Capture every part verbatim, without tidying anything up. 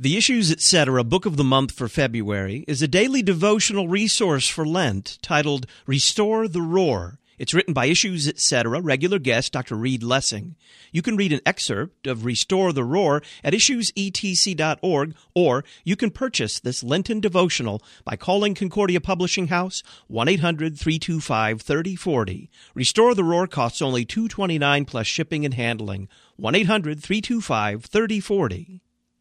The Issues, et cetera. Book of the Month for February is a daily devotional resource for Lent titled Restore the Roar. It's written by Issues, et cetera. regular guest Doctor Reed Lessing. You can read an excerpt of Restore the Roar at issues e t c dot org, or you can purchase this Lenten devotional by calling Concordia Publishing House, one eight hundred three two five three zero four zero. Restore the Roar costs only two dollars and twenty-nine cents plus shipping and handling, one eight hundred three two five three zero four zero.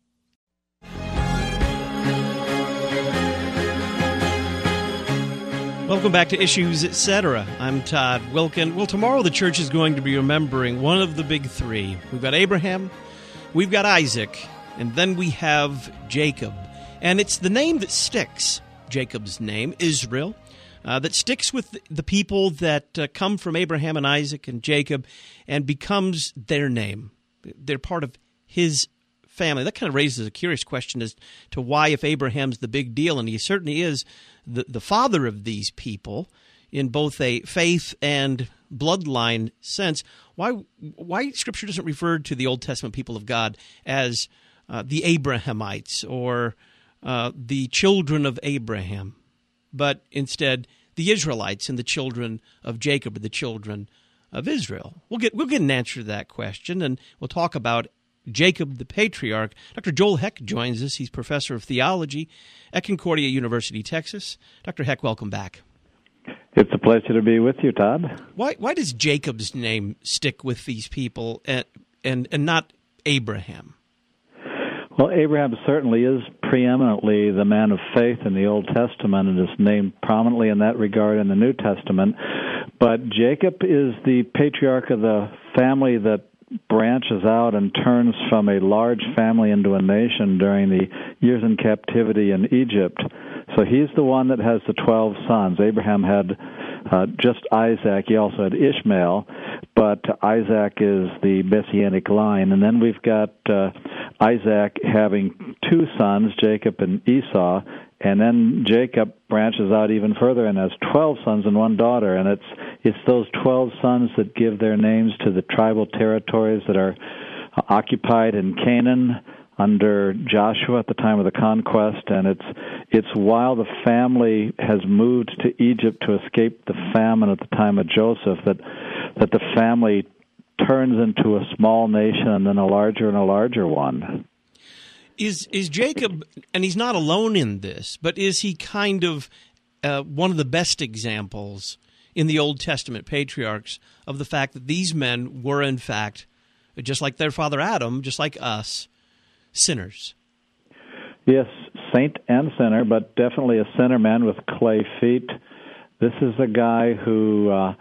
Welcome back to Issues, et cetera. I'm Todd Wilkin. Well, tomorrow the church is going to be remembering one of the big three. We've got Abraham, we've got Isaac, and then we have Jacob. And it's the name that sticks, Jacob's name, Israel, uh, that sticks with the people that uh, come from Abraham and Isaac and Jacob and becomes their name. They're part of his family. That kind of raises a curious question as to why, if Abraham's the big deal, and he certainly is the, the father of these people in both a faith and bloodline sense, why why Scripture doesn't refer to the Old Testament people of God as uh, the Abrahamites or uh, the children of Abraham, but instead the Israelites and the children of Jacob or the children of Israel. We'll get we'll get an answer to that question, and we'll talk about Jacob the patriarch. Doctor Joel Heck joins us. He's professor of theology at Concordia University, Texas. Doctor Heck, welcome back. It's a pleasure to be with you, Todd. Why why does Jacob's name stick with these people and and, and not Abraham? Well, Abraham certainly is preeminently the man of faith in the Old Testament and is named prominently in that regard in the New Testament. But Jacob is the patriarch of the family that branches out and turns from a large family into a nation during the years in captivity in Egypt. So he's the one that has the twelve sons. Abraham had uh, just Isaac. He also had Ishmael, but Isaac is the Messianic line. And then we've got uh, Isaac having two sons, Jacob and Esau, and then Jacob branches out even further and has twelve sons and one daughter. And it's it's those twelve sons that give their names to the tribal territories that are occupied in Canaan under Joshua at the time of the conquest. And it's it's while the family has moved to Egypt to escape the famine at the time of Joseph that that the family turns into a small nation and then a larger and a larger one. Is is Jacob, and he's not alone in this, but is he kind of uh, one of the best examples in the Old Testament patriarchs of the fact that these men were, in fact, just like their father Adam, just like us, sinners? Yes, saint and sinner, but definitely a sinner man with clay feet. This is a guy who uh,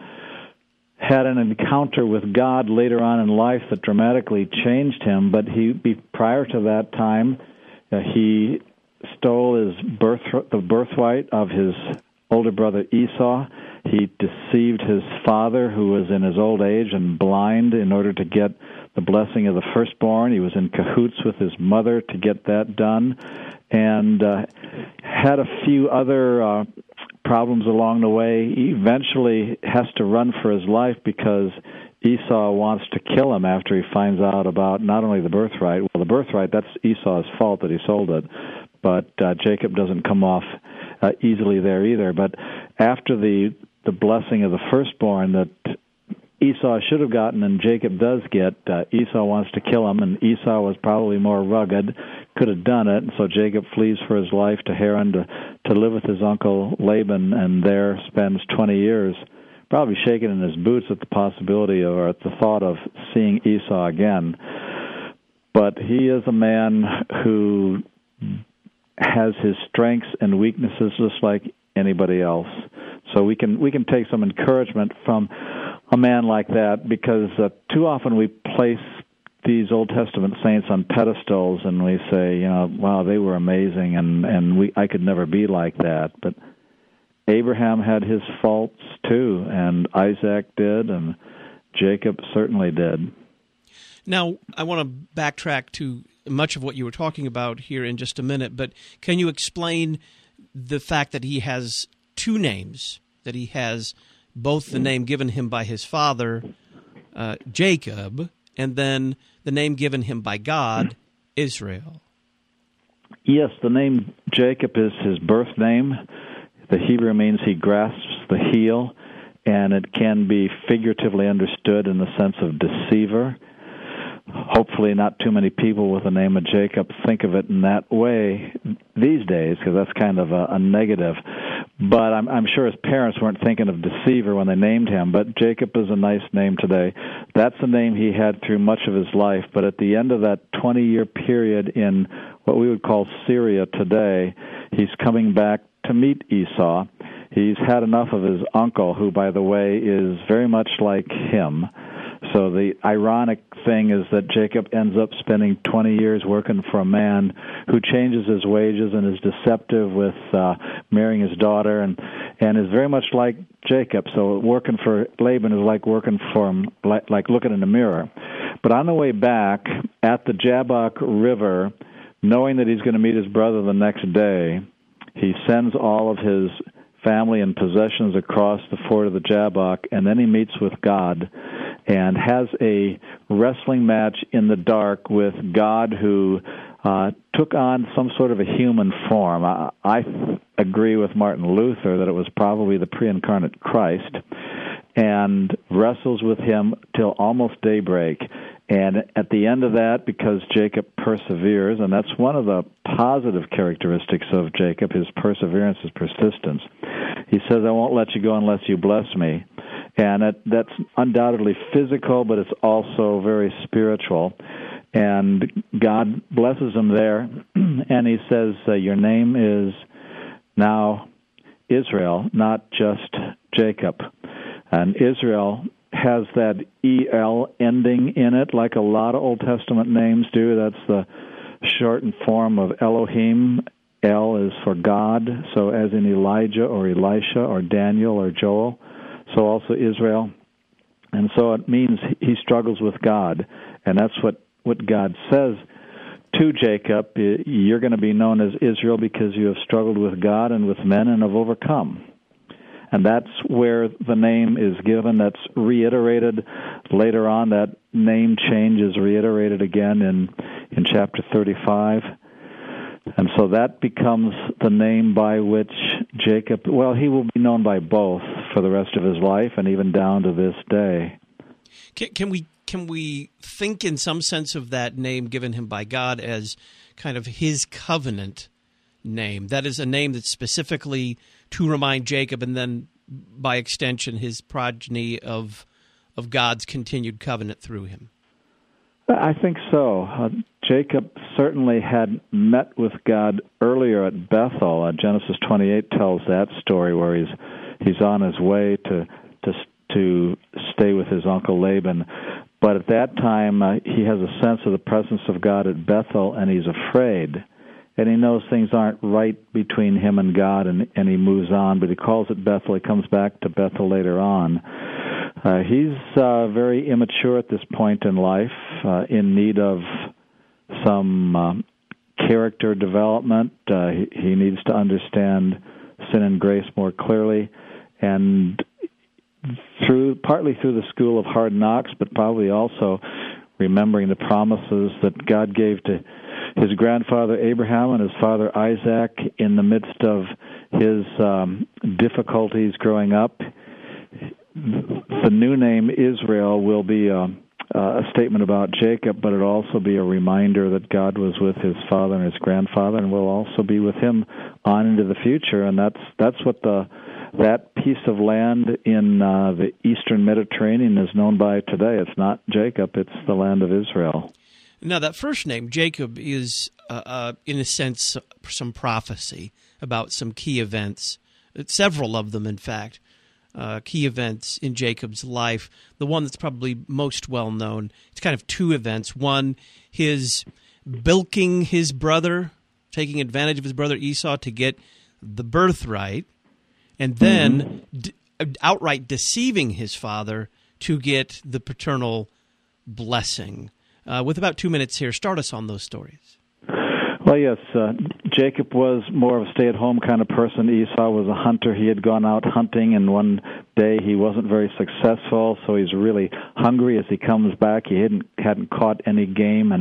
had an encounter with God later on in life that dramatically changed him, but he, prior to that time, uh, he stole his birth, the birthright of his older brother Esau. He deceived his father, who was in his old age and blind, in order to get the blessing of the firstborn. He was in cahoots with his mother to get that done, and uh, had a few other uh, problems along the way. He eventually has to run for his life because Esau wants to kill him after he finds out about not only the birthright. Well, the birthright, that's Esau's fault that he sold it, but uh, Jacob doesn't come off uh, easily there either. But after the the blessing of the firstborn that Esau should have gotten and Jacob does get, uh, Esau wants to kill him, and Esau was probably more rugged, could have done it, and so Jacob flees for his life to Haran to, to live with his uncle Laban, and there spends twenty years, probably shaking in his boots at the possibility or at the thought of seeing Esau again. But he is a man who has his strengths and weaknesses just like anybody else. So we can we can take some encouragement from a man like that, because uh, too often we place these Old Testament saints on pedestals and we say, you know, wow, they were amazing, and, and we I could never be like that. But Abraham had his faults too, and Isaac did, and Jacob certainly did. Now, I want to backtrack to much of what you were talking about here in just a minute, but can you explain the fact that he has two names, that he has both the name given him by his father, uh, Jacob, and then the name given him by God, Israel? Yes, the name Jacob is his birth name. The Hebrew means he grasps the heel, and it can be figuratively understood in the sense of deceiver. Hopefully not too many people with the name of Jacob think of it in that way these days, because that's kind of a, a negative. But I'm, I'm sure his parents weren't thinking of deceiver when they named him, but Jacob is a nice name today. That's the name he had through much of his life, but at the end of that twenty-year period in what we would call Syria today, he's coming back to meet Esau. He's had enough of his uncle, who, by the way, is very much like him. So the ironic thing is that Jacob ends up spending twenty years working for a man who changes his wages and is deceptive with uh, marrying his daughter, and, and is very much like Jacob. So working for Laban is like working for him, like, like looking in the mirror. But on the way back, at the Jabbok River, knowing that he's going to meet his brother the next day, he sends all of his family and possessions across the ford of the Jabbok, and then he meets with God and has a wrestling match in the dark with God, who uh, took on some sort of a human form. I, I agree with Martin Luther that it was probably the pre-incarnate Christ, and wrestles with him till almost daybreak. And at the end of that, because Jacob perseveres, and that's one of the positive characteristics of Jacob, his perseverance, his persistence, he says, I won't let you go unless you bless me. And it, that's undoubtedly physical, but it's also very spiritual. And God blesses him there, and he says, uh, your name is now Israel, not just Jacob. And Israel has that E L ending in it, like a lot of Old Testament names do. That's the shortened form of Elohim. El is for God, so as in Elijah or Elisha or Daniel or Joel, so also Israel. And so it means he struggles with God, and that's what, what God says to Jacob. You're going to be known as Israel because you have struggled with God and with men and have overcome. And that's where the name is given. That's reiterated later on. That name change is reiterated again in, in chapter thirty-five. And so that becomes the name by which Jacob, well, he will be known by both for the rest of his life and even down to this day. Can, can we can we think in some sense of that name given him by God as kind of his covenant name? That is a name that's specifically to remind Jacob, and then by extension his progeny, of of God's continued covenant through him. I think so. Uh, Jacob certainly had met with God earlier at Bethel. Uh, Genesis twenty-eight tells that story where he's he's on his way to to to stay with his uncle Laban. But at that time, uh, he has a sense of the presence of God at Bethel, and he's afraid. And he knows things aren't right between him and God, and, and he moves on. But he calls it Bethel. He comes back to Bethel later on. Uh, he's uh, very immature at this point in life, uh, in need of some um, character development. Uh, he, he needs to understand sin and grace more clearly, and through partly through the school of hard knocks, but probably also remembering the promises that God gave to his grandfather Abraham and his father Isaac in the midst of his um, difficulties growing up. The new name Israel will be a, a statement about Jacob, but it'll also be a reminder that God was with his father and his grandfather, and will also be with him on into the future. And that's that's what the that piece of land in uh, the eastern Mediterranean is known by today. It's not Jacob; it's the land of Israel. Now, that first name, Jacob, is, uh, uh, in a sense, some prophecy about some key events, several of them, in fact, uh, key events in Jacob's life. The one that's probably most well-known, it's kind of two events. One, his bilking his brother, taking advantage of his brother Esau to get the birthright, and then mm-hmm. d- outright deceiving his father to get the paternal blessing. Uh, with about two minutes here, start us on those stories. Well, yes, uh, Jacob was more of a stay-at-home kind of person. Esau was a hunter. He had gone out hunting, and one day he wasn't very successful, so he's really hungry as he comes back. He hadn't hadn't caught any game, and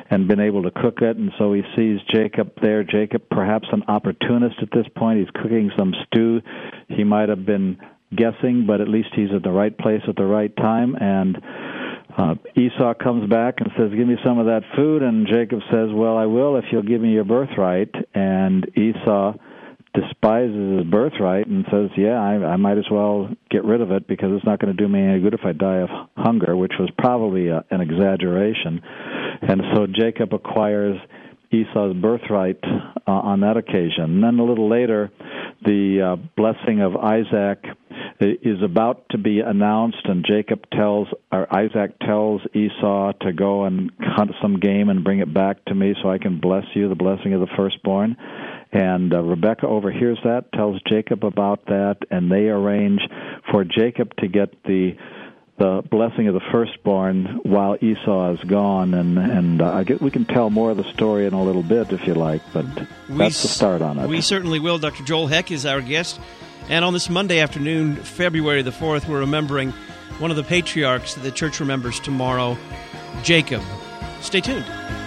and been able to cook it, and so he sees Jacob there. Jacob, perhaps an opportunist at this point. He's cooking some stew. He might have been guessing, but at least he's at the right place at the right time, and uh, Esau comes back and says, give me some of that food, and Jacob says, well, I will if you'll give me your birthright, and Esau despises his birthright and says, yeah, I, I might as well get rid of it because it's not going to do me any good if I die of hunger, which was probably a, an exaggeration. And so Jacob acquires Esau's birthright uh, on that occasion. And then a little later, the uh, blessing of Isaac is about to be announced, and Jacob tells, or Isaac tells Esau to go and hunt some game and bring it back to me so I can bless you, the blessing of the firstborn. And uh, Rebekah overhears that, tells Jacob about that, and they arrange for Jacob to get the the blessing of the firstborn while Esau is gone. And and uh, I get, we can tell more of the story in a little bit if you like, but we that's the start on it. We certainly will. Doctor Joel Heck is our guest. And on this Monday afternoon, February the fourth, we're remembering one of the patriarchs that the church remembers tomorrow, Jacob. Stay tuned.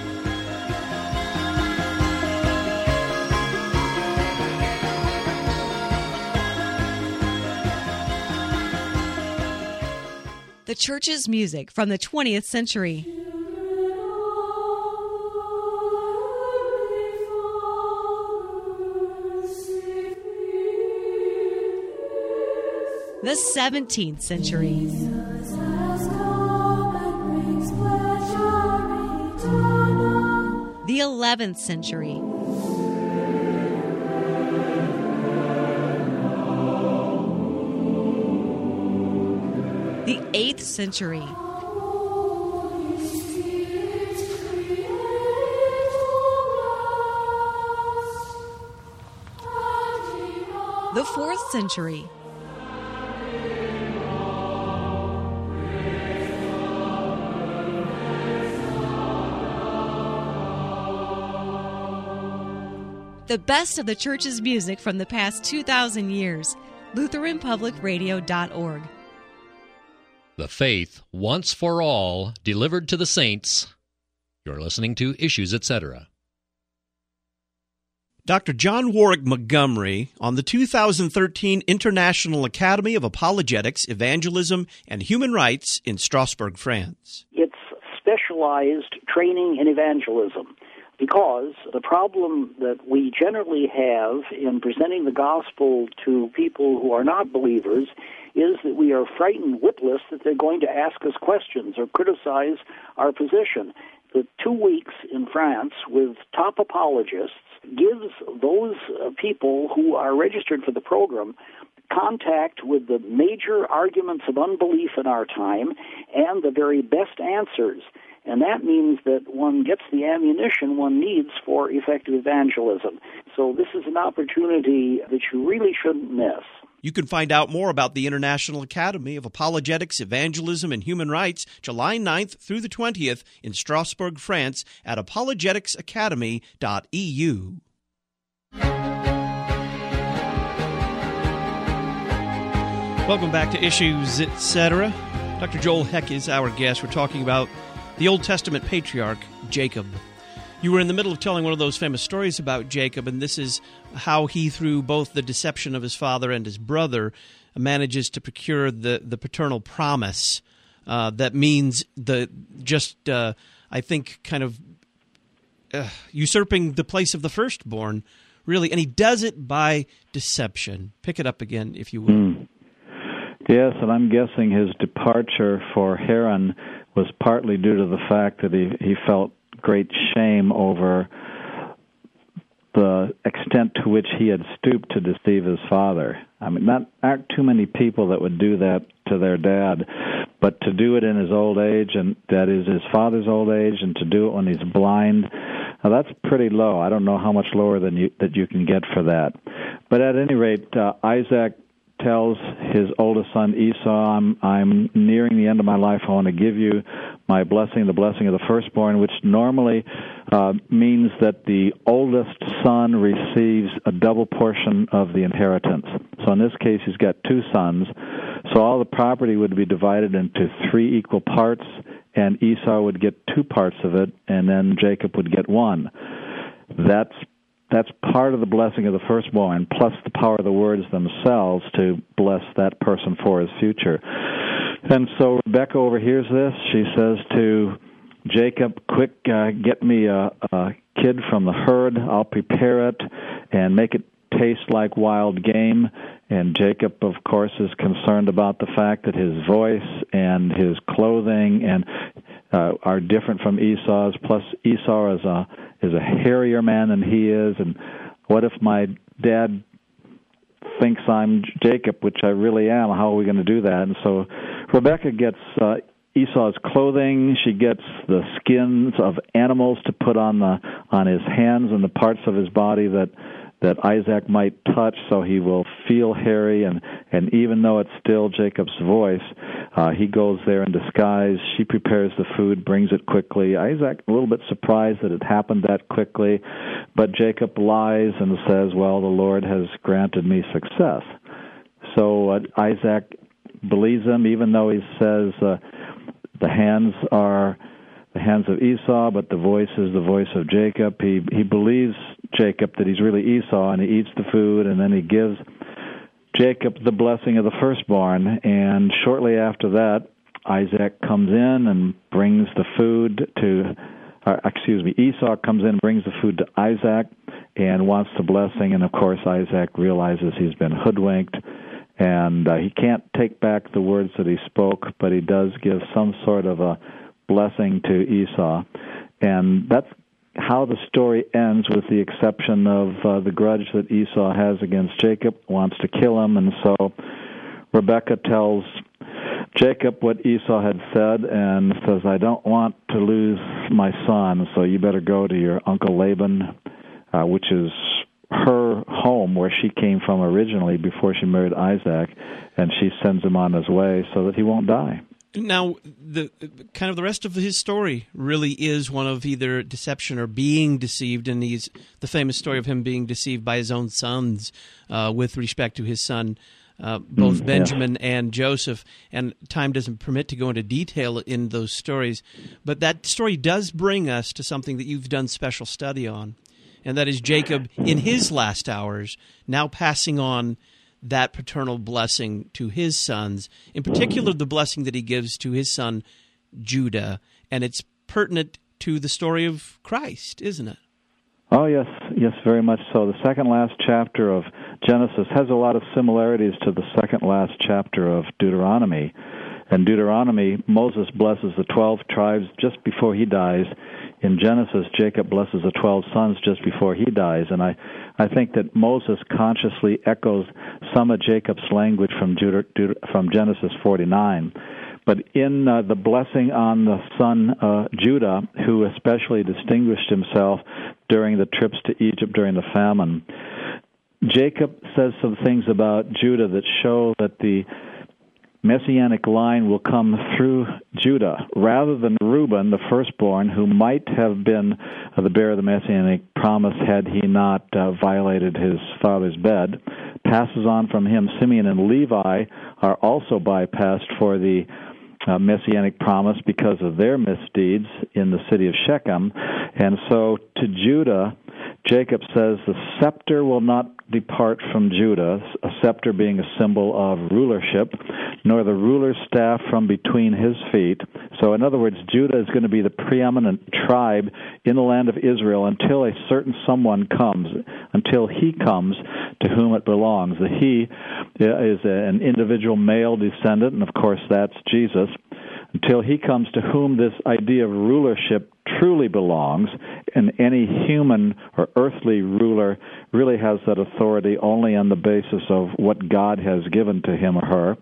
The church's music from the twentieth century. The seventeenth century. The eleventh century. The eighth century. The fourth century. The best of the church's music from the past two thousand years. Lutheran Public Radio dot org. The faith, once for all, delivered to the saints. You're listening to Issues, et cetera. Doctor John Warwick Montgomery on the two thousand thirteen International Academy of Apologetics, Evangelism, and Human Rights in Strasbourg, France. It's specialized training in evangelism, because the problem that we generally have in presenting the gospel to people who are not believers is that we are frightened witless that they're going to ask us questions or criticize our position. The two weeks in France with top apologists gives those uh, people who are registered for the program contact with the major arguments of unbelief in our time and the very best answers. And that means that one gets the ammunition one needs for effective evangelism. So this is an opportunity that you really shouldn't miss. You can find out more about the International Academy of Apologetics, Evangelism, and Human Rights, July ninth through the twentieth in Strasbourg, France, at apologetics academy dot e u. Welcome back to Issues, et cetera. Doctor Joel Heck is our guest. We're talking about the Old Testament patriarch, Jacob. You were in the middle of telling one of those famous stories about Jacob, and this is how he, through both the deception of his father and his brother, manages to procure the, the paternal promise uh, that means the just, uh, I think, kind of uh, usurping the place of the firstborn, really. And he does it by deception. Pick it up again, if you will. Mm. Yes, and I'm guessing his departure for Haran was partly due to the fact that he, he felt great shame over the extent to which he had stooped to deceive his father. I mean, not aren't too many people that would do that to their dad, but to do it in his old age, and that is his father's old age, and to do it when he's blind, now that's pretty low. I don't know how much lower than you, that you can get for that. But at any rate, uh, Isaac tells his oldest son Esau, I'm, I'm nearing the end of my life. I want to give you my blessing, the blessing of the firstborn, which normally uh, means that the oldest son receives a double portion of the inheritance. So in this case, he's got two sons. So all the property would be divided into three equal parts, and Esau would get two parts of it, and then Jacob would get one. That's that's part of the blessing of the firstborn, plus the power of the words themselves to bless that person for his future. And so Rebekah overhears this. She says to Jacob, quick, uh, get me a, a kid from the herd. I'll prepare it and make it taste like wild game. And Jacob, of course, is concerned about the fact that his voice and his clothing and uh, are different from Esau's. Plus, Esau is a is a hairier man than he is. And what if my dad thinks I'm Jacob, which I really am? How are we going to do that? And so Rebekah gets uh, Esau's clothing. She gets the skins of animals to put on the on his hands and the parts of his body that that Isaac might touch, so he will feel hairy. And, and even though it's still Jacob's voice, uh, he goes there in disguise. She prepares the food, brings it quickly. Isaac a little bit surprised that it happened that quickly, but Jacob lies and says, well, the Lord has granted me success. So uh, Isaac believes him, even though he says uh, the hands are the hands of Esau, but the voice is the voice of Jacob. He he believes Jacob that he's really Esau, and he eats the food, and then he gives Jacob the blessing of the firstborn. And shortly after that, Isaac comes in and brings the food to, uh, excuse me, Esau comes in and brings the food to Isaac and wants the blessing. And, of course, Isaac realizes he's been hoodwinked, and uh, he can't take back the words that he spoke, but he does give some sort of a blessing to Esau. And that's how the story ends, with the exception of uh, the grudge that Esau has against Jacob, wants to kill him. And so Rebekah tells Jacob what Esau had said and says, I don't want to lose my son, so you better go to your Uncle Laban, uh, which is her home where she came from originally before she married Isaac, and she sends him on his way so that he won't die. Now, the kind of the rest of his story really is one of either deception or being deceived, and he's the famous story of him being deceived by his own sons uh, with respect to his son, uh, both mm, Benjamin yeah. and Joseph. And time doesn't permit to go into detail in those stories, but that story does bring us to something that you've done special study on, and that is Jacob in his last hours now passing on that paternal blessing to his sons, in particular the blessing that he gives to his son Judah, and it's pertinent to the story of Christ, isn't it? Oh, yes, yes, very much so. The second last chapter of Genesis has a lot of similarities to the second last chapter of Deuteronomy. In Deuteronomy, Moses blesses the twelve tribes just before he dies. In Genesis, Jacob blesses the twelve sons just before he dies. And I, I think that Moses consciously echoes some of Jacob's language from, Judah, from Genesis forty-nine. But in uh, the blessing on the son uh, Judah, who especially distinguished himself during the trips to Egypt during the famine, Jacob says some things about Judah that show that the Messianic line will come through Judah, rather than Reuben, the firstborn, who might have been uh, the bearer of the Messianic promise had he not uh, violated his father's bed. Passes on from him. Simeon and Levi are also bypassed for the uh, Messianic promise because of their misdeeds in the city of Shechem. And so to Judah, Jacob says, the scepter will not depart from Judah, a scepter being a symbol of rulership, nor the ruler's staff from between his feet. So in other words, Judah is going to be the preeminent tribe in the land of Israel until a certain someone comes, until he comes to whom it belongs. The he is an individual male descendant, and of course that's Jesus, until he comes to whom this idea of rulership truly belongs, and any human or earthly ruler really has that authority only on the basis of what God has given to him or her.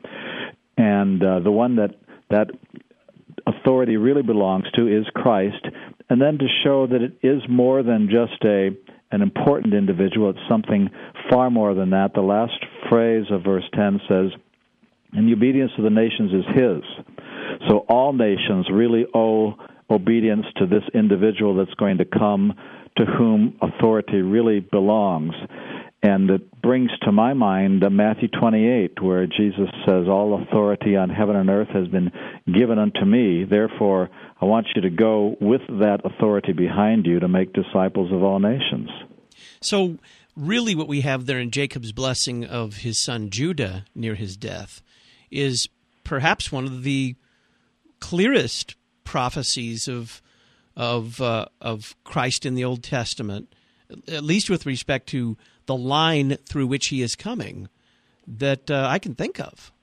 And uh, the one that that authority really belongs to is Christ. And then to show that it is more than just a an important individual, it's something far more than that. The last phrase of verse ten says, and the obedience of the nations is his. So all nations really owe obedience to this individual that's going to come, to whom authority really belongs. and it brings to my mind uh, Matthew twenty-eight, where Jesus says, "All authority on heaven and earth has been given unto me. Therefore, I want you to go with that authority behind you to make disciples of all nations." So really what we have there in Jacob's blessing of his son Judah near his death is perhaps one of the clearest prophecies of of uh, of Christ in the Old Testament, at least with respect to the line through which he is coming, that uh, I can think of.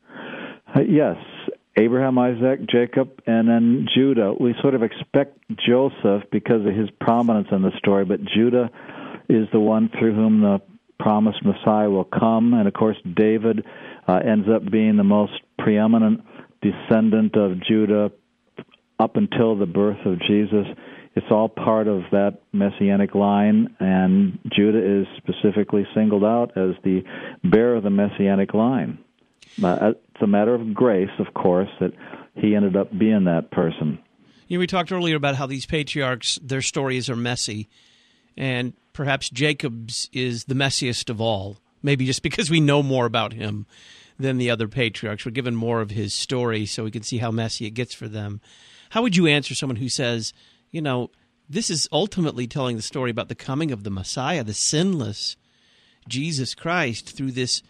Uh, yes. Abraham, Isaac, Jacob, and then Judah. We sort of expect Joseph because of his prominence in the story, but Judah is the one through whom the promised Messiah will come. And, of course, David uh, ends up being the most preeminent descendant of Judah up until the birth of Jesus. It's all part of that messianic line, and Judah is specifically singled out as the bearer of the messianic line. Uh, it's a matter of grace, of course, that he ended up being that person. You know, we talked earlier about how these patriarchs, their stories are messy, and perhaps Jacob's is the messiest of all, maybe just because we know more about him than the other patriarchs. We're given more of his story so we can see how messy it gets for them. How would you answer someone who says, you know, this is ultimately telling the story about the coming of the Messiah, the sinless Jesus Christ, through this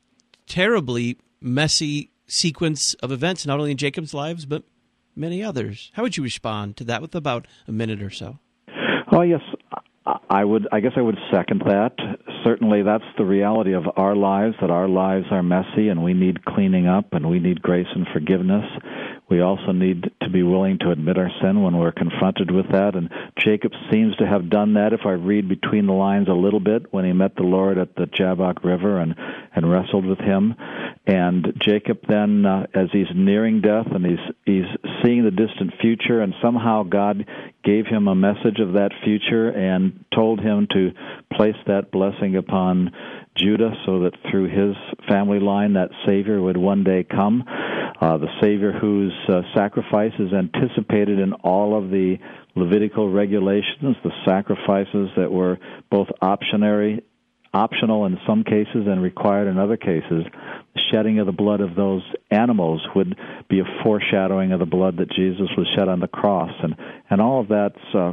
terribly messy sequence of events, not only in Jacob's lives, but many others? How would you respond to that with about a minute or so? Oh, yes, I would. I guess I would second that. Certainly, that's the reality of our lives, that our lives are messy and we need cleaning up and we need grace and forgiveness. We also need to be willing to admit our sin when we're confronted with that, and Jacob seems to have done that, if I read between the lines a little bit, when he met the Lord at the Jabbok River and, and wrestled with him. And Jacob then, uh, as he's nearing death and he's he's seeing the distant future, and somehow God gave him a message of that future and told him to place that blessing upon Judah so that through his family line that Savior would one day come. Uh, the Savior whose uh, sacrifice is anticipated in all of the Levitical regulations, the sacrifices that were both optionary, optional in some cases and required in other cases. The shedding of the blood of those animals would be a foreshadowing of the blood that Jesus was shed on the cross. And, and all of that's uh,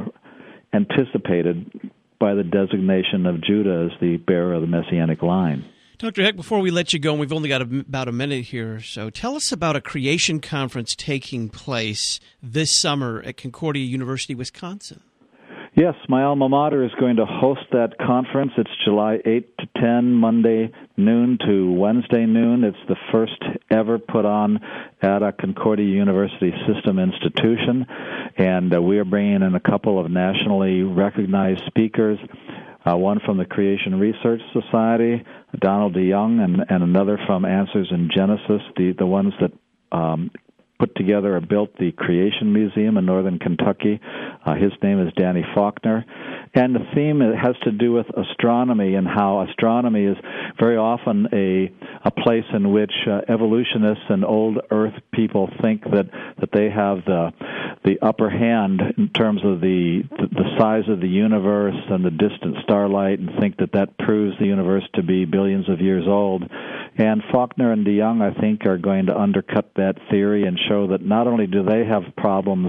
anticipated by the designation of Judah as the bearer of the Messianic line. Doctor Heck, before we let you go, and we've only got a, about a minute here or so, tell us about a creation conference taking place this summer at Concordia University, Wisconsin. Yes, my alma mater is going to host that conference. It's July eighth to ten, Monday noon to Wednesday noon. It's the first ever put on at a Concordia University system institution, and uh, we are bringing in a couple of nationally recognized speakers. Uh, one from the Creation Research Society, Donald DeYoung, and, and another from Answers in Genesis, the, the ones that um, put together or built the Creation Museum in northern Kentucky. Uh, his name is Danny Faulkner. And the theme has to do with astronomy and how astronomy is very often a a place in which uh, evolutionists and old Earth people think that, that they have the the upper hand in terms of the the size of the universe and the distant starlight, and think that that proves the universe to be billions of years old. And Faulkner and DeYoung, I think, are going to undercut that theory and show that not only do they have problems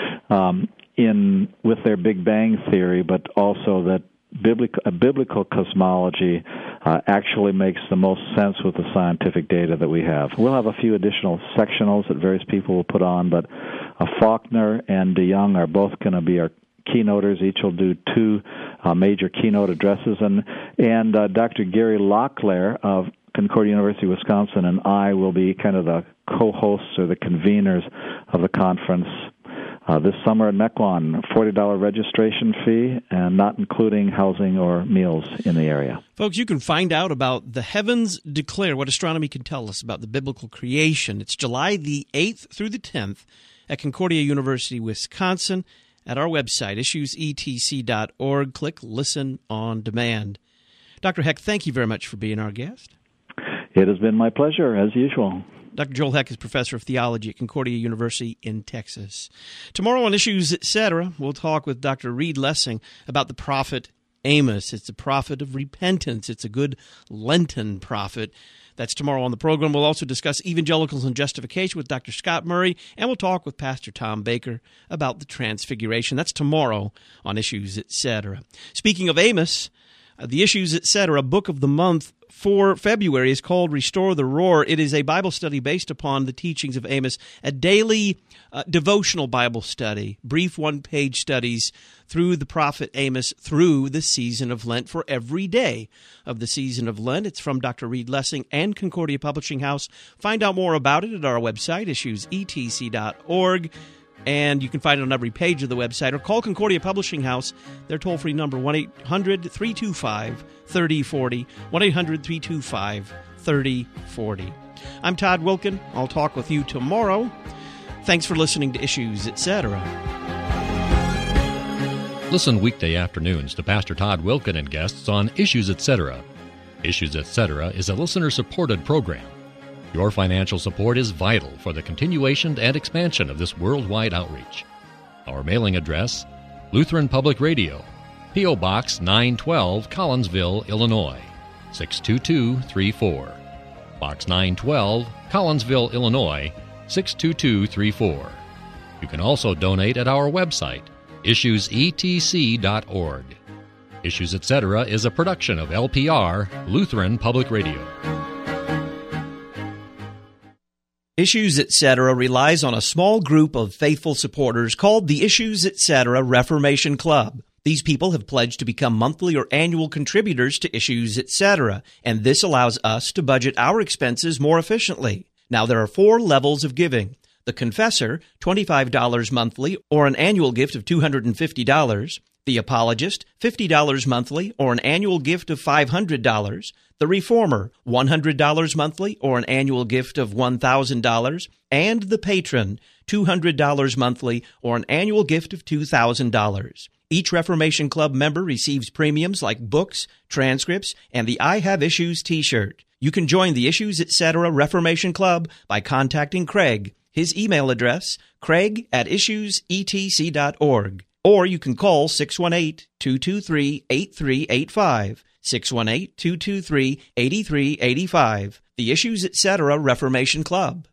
um, in with their Big Bang theory, but also that biblical, a biblical cosmology uh, actually makes the most sense with the scientific data that we have. We'll have a few additional sectionals that various people will put on, but uh, Faulkner and DeYoung are both going to be our keynoters. Each will do two uh, major keynote addresses, and and uh, Doctor Gary Locklear of Concordia University, Wisconsin, and I will be kind of the co-hosts or the conveners of the conference uh, this summer at Mequon. forty dollars registration fee, and not including housing or meals in the area. Folks, you can find out about The Heavens Declare, what astronomy can tell us about the biblical creation. It's July the eighth through the tenth at Concordia University, Wisconsin, at our website, issues e t c dot org. Click Listen on Demand. Doctor Heck, thank you very much for being our guest. It has been my pleasure, as usual. Doctor Joel Heck is professor of theology at Concordia University in Texas. Tomorrow on Issues, et cetera, we'll talk with Doctor Reed Lessing about the prophet Amos. It's a prophet of repentance. It's a good Lenten prophet. That's tomorrow on the program. We'll also discuss evangelicals and justification with Doctor Scott Murray, and we'll talk with Pastor Tom Baker about the Transfiguration. That's tomorrow on Issues, et cetera. Speaking of Amos, uh, the Issues, et cetera, book of the month for February is called Restore the Roar. It is a Bible study based upon the teachings of Amos, a daily uh, devotional Bible study, brief one-page studies through the prophet Amos through the season of Lent for every day of the season of Lent. It's from Doctor Reed Lessing and Concordia Publishing House. Find out more about it at our website, issues e t c dot org. And you can find it on every page of the website, or call Concordia Publishing House. Their toll-free number, one eight hundred three two five three oh four oh, one eight hundred three two five three oh four oh. I'm Todd Wilken. I'll talk with you tomorrow. Thanks for listening to Issues, et cetera. Listen weekday afternoons to Pastor Todd Wilken and guests on Issues, et cetera. Issues, et cetera is a listener-supported program. Your financial support is vital for the continuation and expansion of this worldwide outreach. Our mailing address, Lutheran Public Radio, P O. Box nine twelve, Collinsville, Illinois, six two two three four. Box nine twelve, Collinsville, Illinois, six two two three four. You can also donate at our website, issues e t c dot org. Issues, et cetera is a production of L P R, Lutheran Public Radio. Issues, et cetera relies on a small group of faithful supporters called the Issues, et cetera Reformation Club. These people have pledged to become monthly or annual contributors to Issues, et cetera, and this allows us to budget our expenses more efficiently. Now, there are four levels of giving. The Confessor, twenty-five dollars monthly, or an annual gift of two hundred fifty dollars. The Apologist, fifty dollars monthly, or an annual gift of five hundred dollars. The Reformer, one hundred dollars monthly, or an annual gift of one thousand dollars. And the Patron, two hundred dollars monthly, or an annual gift of two thousand dollars. Each Reformation Club member receives premiums like books, transcripts, and the I Have Issues t-shirt. You can join the Issues, et cetera Reformation Club by contacting Craig. His email address, craig at issues e t c dot org. Or you can call six one eight, two two three, eight three eight five, six one eight, two two three, eight three eight five, the Issues, et cetera Reformation Club.